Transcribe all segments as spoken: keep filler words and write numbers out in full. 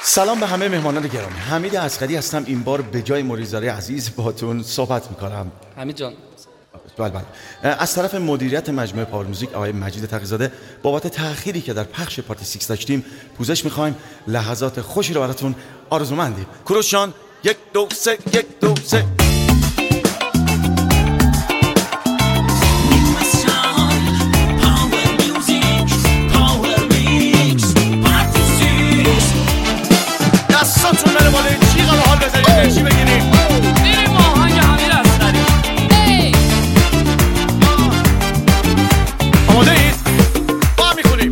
سلام به همه مهمانان گرامی. حمید اصغری هستم. این بار به جای مریزاری عزیز باهاتون صحبت میکنم. حمید جان. بله بله. از طرف مدیریت مجموعه پاور موزیک آقای مجید تقی‌زاده بابت تأخیری که در پخش پارتی سیکس داشتیم پوزش میخوایم. لحظات خوشی رو براتون آرزومندیم. کوروش جان یک دو سه یک دو سه. دستاتون بره بالا، این چیغ رو حال بزنید، انرژی بگیریم. میریم آهنگ حمید اصغری. آماده اید؟ با هم میخونیم.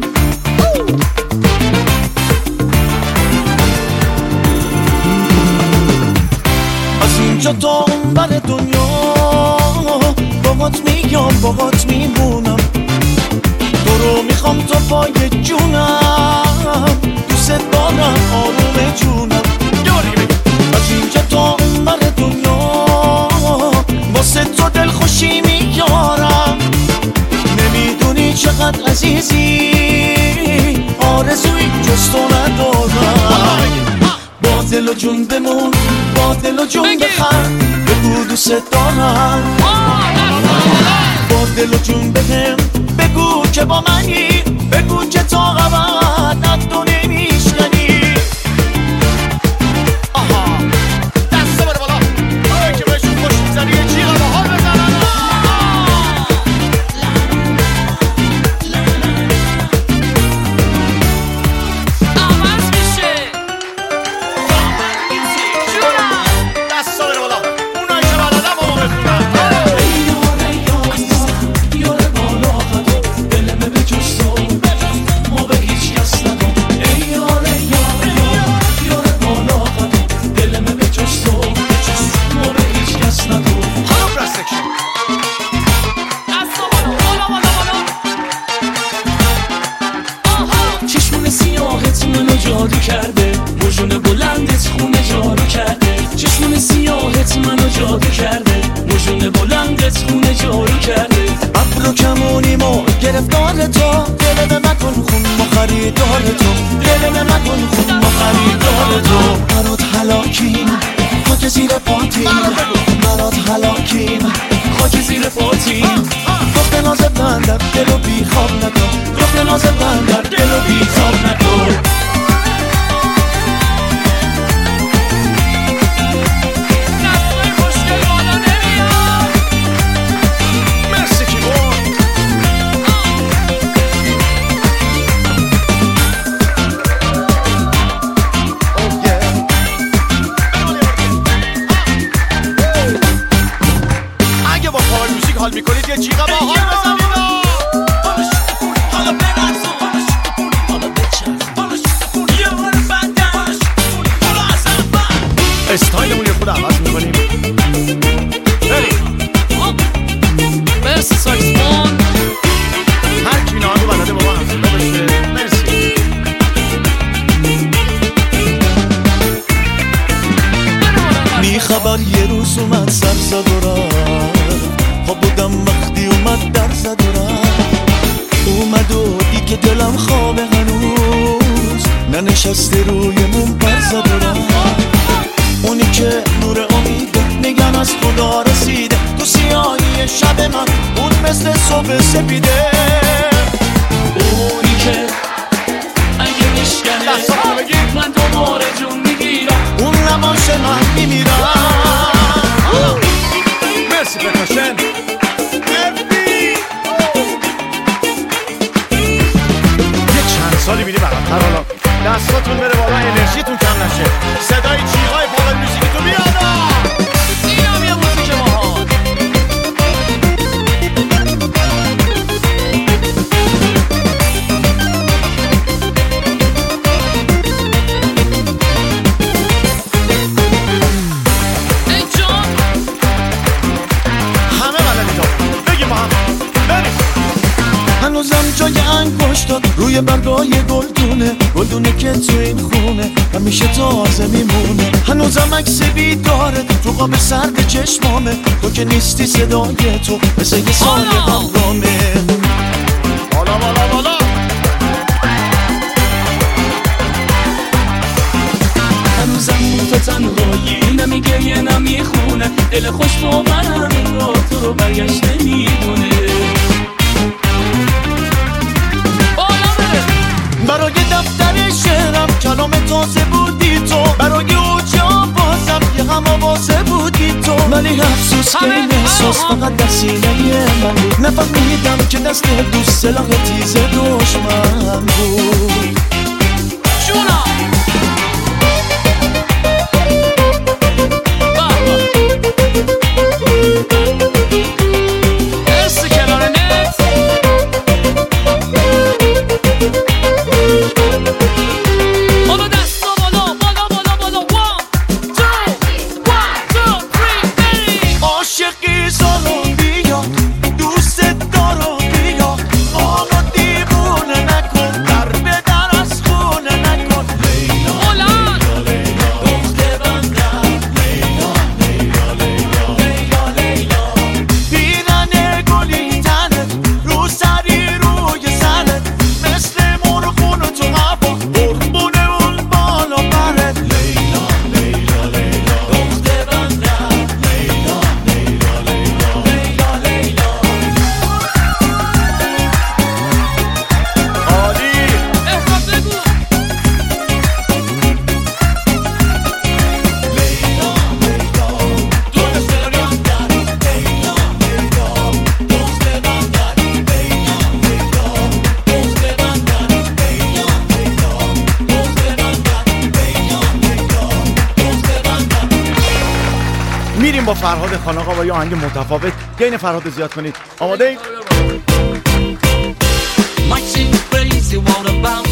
از اینجا تا اون بر دنیا باهات میگم باهات میمونم، تو رو میخوام تا پای جونم، دوست دارم آروم جونم. از اینجا تا اون بر دنیا واسه تو دل خوشی میارم، نمیدونی چقدر عزیزی، آرزوی جز تو ندارم. با دل و جون بمون، با دل و جون بخند، بگو دوست دارم. با دل و جون بهم بگو که با منی، بگو که تا ابد از تو نمیشکنی. آها دستا بره بالا، آره که بهشون خوش میزنی، یه جیغ رو حال بزنن. عوض میشه دستا بره بالا، اونایی که بلدم با ما بخونن. جادو کرده، وجون بلندت خونه جارو کرده. چشمون سیاهت منو جادو کرده، وجون بلندت خونه جارو کرده. ابرو کمونی ما گرفتار تو، دل به مکن خون ما خریدار تو، دل به مکن خون ما خریدار تو. برات هلاکیم خاک زیر پاتیم، برات هلاکیم خاک زیر پاتیم. رخت ناز بندر دلو بی خواب نکن، رخت ناز بندر دلو بی خواب نکن. حال میکنید یه جیغ با حال بزنید. حالا برقص و حالا بچرخ، یه بار بندن، حالا اصلا بند. استایلمون یه خود عوض میکنیم. بریم. مرسی ساکسفون. هر کی اینا رو بلده با ما همزیلا بشه. مرسی. بی خبر یه روز اومد سر زد و رفت، ها بودم وقتی اومد در زد و رفت. اومد و دی که دلم خوابه هنوز، ننشسته روی مون پر زد و رفت. اونی که نور امیده نگم از خدا رسیده، تو سیاهی شب من اون مثل صبح سپیده. اونی که اگه میشکنه من دوباره جون میگیرم، اون نماش من میمیرم. مرسی پرکاشن. یه چند سالی میری براتر، حالا دستاتون بره بالا، انرژیتون کم نشه. صدای جیغای پاور موزیکتون بیاد. اینم یه موزیک باحال. ای جان همه بلدید بگیم با هم. بریم. هنوزم جای انگشتات روی برگای گلدونه، گلدونه که تو این خونه همیشه تازه میمونه. هنوزم عکس بیدارت تو قاب سرد چشمامه، تو که نیستی صدای تو مثل یه سال همرامه. بالا بالا بالا. دل خوش با منم انگار تو رو برگشت نمیدونه. برای دفتر شعرم کلام تازه بودی تو، برای اوجا بازم یه هم آوازه بودی تو، ولی افسوس که این احساس فقط در سینه من بود. نفهمیدم که دست دوست سلاح تیز دشمن بود. جونا میریم با فرهاد خان آقا با یه آهنگ متفاوت. گین فرهاد زیاد کنید. آماده اید؟